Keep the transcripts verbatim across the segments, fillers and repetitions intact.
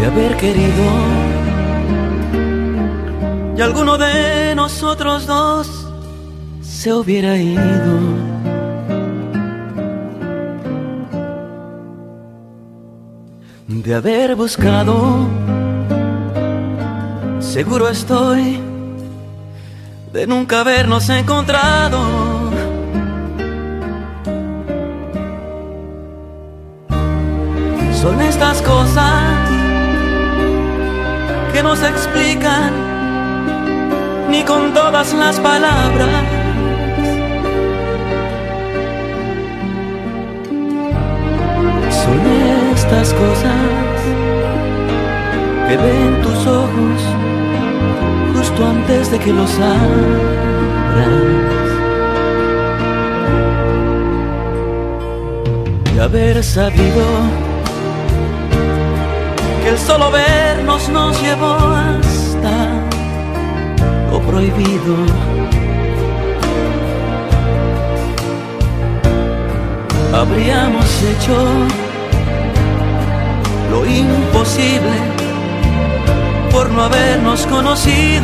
de haber querido y alguno de nosotros dos se hubiera ido. De haber buscado, seguro estoy de nunca habernos encontrado. Son estas cosas que no se explican ni con todas las palabras. Son estas cosas que ven tus ojos justo antes de que los abras. De haber sabido que el solo vernos nos llevó hasta lo prohibido. Habríamos hecho lo imposible por no habernos conocido.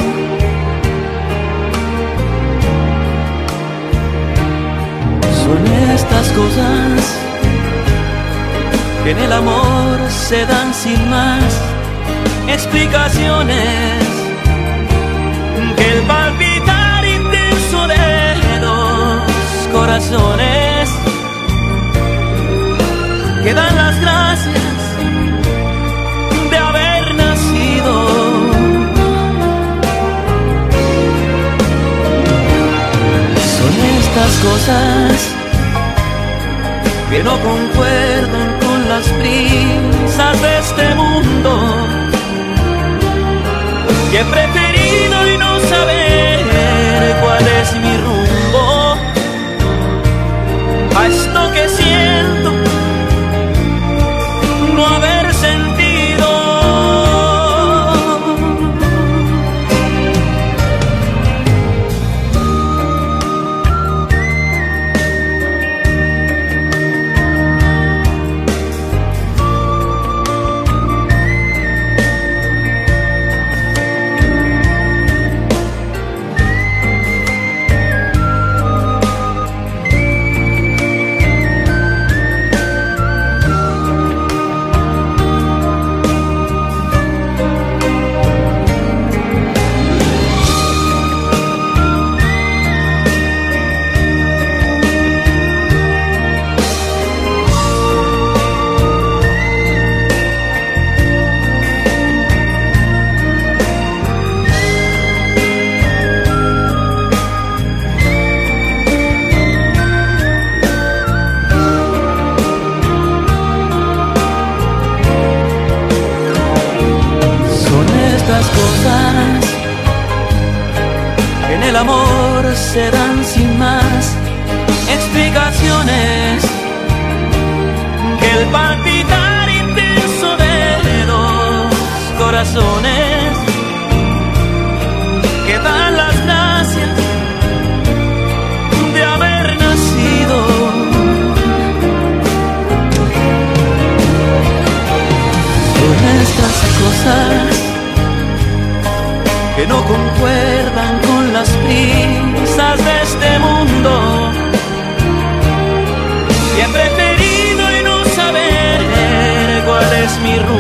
Son estas cosas que en el amor se dan sin más explicaciones, que el palpitar intenso de dos corazones que dan las gracias de haber nacido. Son estas cosas que no concuerdan con las prisas de este mundo, que he preferido y no saber cuál es mi rumbo a esto que siento no haber sentido. En el amor se dan sin más explicaciones, que el palpitar intenso de dos corazones que dan las gracias de haber nacido. Son estas cosas que no concuerdan con las prisas de este mundo, y he preferido y no saber cuál es mi rumbo